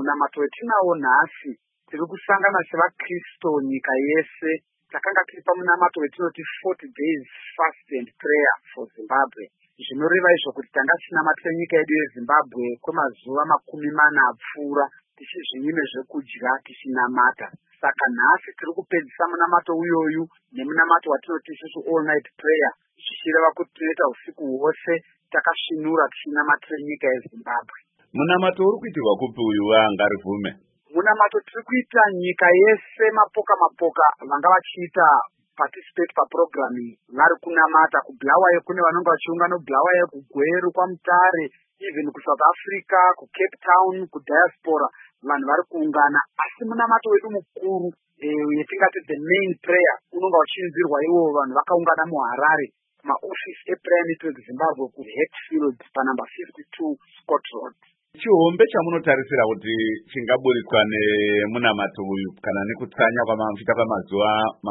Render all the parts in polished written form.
Munamato wetinawo nhasi tiri kusangana sevaKristo nyika yese. Takanga tiri pamunamato wetinoti 40 days fast and prayer for Zimbabwe. Zvinoreva izvo kuti tanga tichinamatira nyika yedu yeZimbabwe kwemazuva 40 apfuura tichizvinyime zvekudya tichinamata. Saka nhasi tiri kupedzisa munamato uyoyu nemunamato watinoti isusu all night prayer, zvichireva kuti toita usiku hwose takasvinura tichinamatira nyika yeZimbabwe. Munamato uri kuitirwa kupi uyu angarivume? Munamato tiri kuita nyika yese, mapoka vanga vachiita participate paprogrami vari kunamata. kuBulawayo kune vanonga vachiungana kuBulawayo, kuGweru, kwaMutare, even kuSouth Africa, kuCape Town, kudiaspora vanhu vari kuungana. Asi munamato wedu mukuru yetingati the main prayer unonga uchinzirwa ivo vanhu vakaungana muHarare maofisi eprayer network Zimbabwe kuHatfield panumber 52 Scott Road. Chihombe chamunotarisira kuti chingaburitswa nemunamato uyu kana nekutsanya kwamafita kwamazuva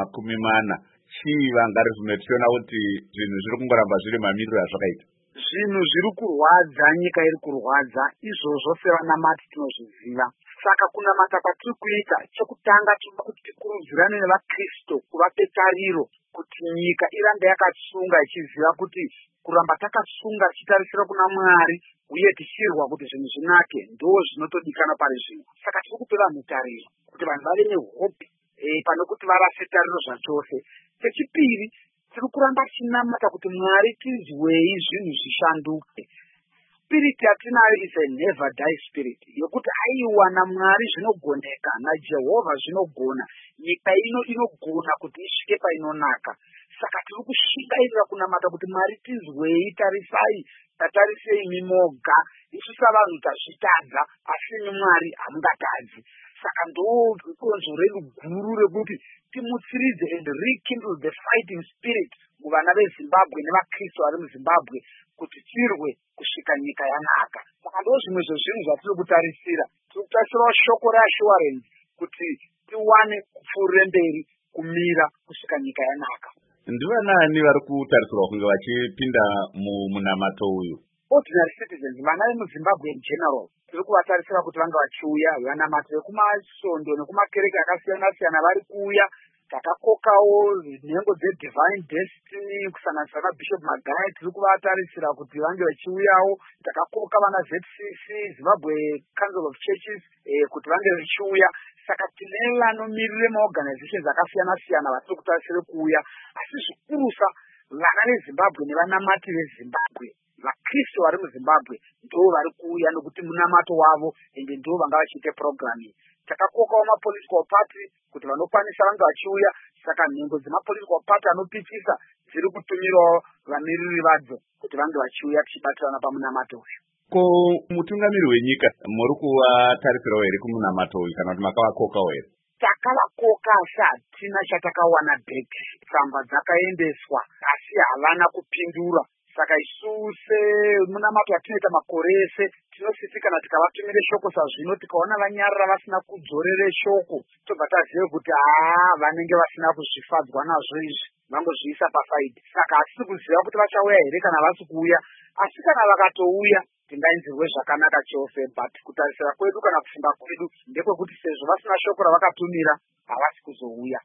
40 chii vangarivume, tichiona kuti zvinhu zviri kungoramba zviri mamiriro azvakaita? Zvinhu zviri kurwadza, nyika iri kurwadza, izvozvo sevanamati tinozviziva. Saka kunamata kwatiri kuita, chekutanga tinoda kuti tikurudzirane nevaKristo kuvape tariro kuti nyika irambe yakasunga, ichiziva kuti kuramba takasunga tichitarisira kuna Mwari uye tichirwa kuti zvinhu zvinake ndo zvinotodikana pari zvino. Saka tiri kupe vanhu tariro kuti vanhu vave nehope pane kuti varase tariro zvachose. Chechipiri, tiri kuramba tinamata kuti Mwari tizwei zvinhu zvishanduke. Spirit yatinayo is a never die spirit, yokuti aiwa naMwari zvinogoneka, naJehovha zvinogona, nyika ino inogona kuti isvike painonaka. Saka tiri kushingairira kunamata kuti Mwari tizwei, tarisai, tatarisei mimoga, isu savanhu tazvitadza, asi Mwari hamungatadzi. Saka ndodonzvo redu guru rekuti timutsiridze and rekindle the fighting spirit muvana veZimbabwe nevaKristu vari muZimbabwe kuti tirwe kusvika nyika yanaka. Saka ndozvimwe zvezvinhu zvatiri kutarisira. Tiri kutarisirawo shoko reassurance kuti tiwane kupfuurire mberi kumira kusvika nyika yanaka. Ndivanani vari kutarisirwa kunge vachipinda mumunamato uyu? Ordinary citizens, vana vemuZimbabwe in general, tiri kuvatarisira kuti vanga vachiuya. Vanamati vekumasvondo nekumakereke akasiyana-siyana vari kuuya. Takakokawo nhengo dzeDivine Destiny kusanganisira naBishop Magai, tiri kuvatarisira kuti vange vachiuyawo. Takakoka vana ZCC, Zimbabwe Council of Churches, kuti vange vachiuya. Saka tine vanomirire maorganizations akasiyana-siyana vatiri kutarisira kuuya. Asi zvikurusa vana veZimbabwe nevanamati veZimbabwe, vaKristu vari muZimbabwe ndo vari kuuya nokuti munamato wavo ende ndo vanga vachiite programming. Takakokawo mapolitical party kuti vanokwanisa vange vachiuya. Saka nhengo dzemapolitical party anopitisa dziri kutumirawo vamiriri vadzo kuti vange vachiuya tichibatirana pamunamato uyu. Ko mutungamiri wenyika muri kuvatarisirawo here kumunamato uyu kana kuti makavakokawo here? Takavakoka asi hatina chatakawana back. Tsamba dzakaendeswa asi havana kupindura. Saka isuse munamato watinoita makore ese tinosisi kana tikavatumire shoko sazvino tikaona vanyarara vasina kudzorere shoko tobva tazive kuti vanenge vasina kuzvifadzwa nazvo izvi vangozviisa pasaidi. Saka hatisi kuziva kuti vachauya here kana vasi kuuya, asi kana vakatouya tingainzirwe zvakanaka chose. But kutarisira kwedu kana kufunga kwedu ndekwekuti sezvo vasina shoko ravakatumira havasi kuzouya.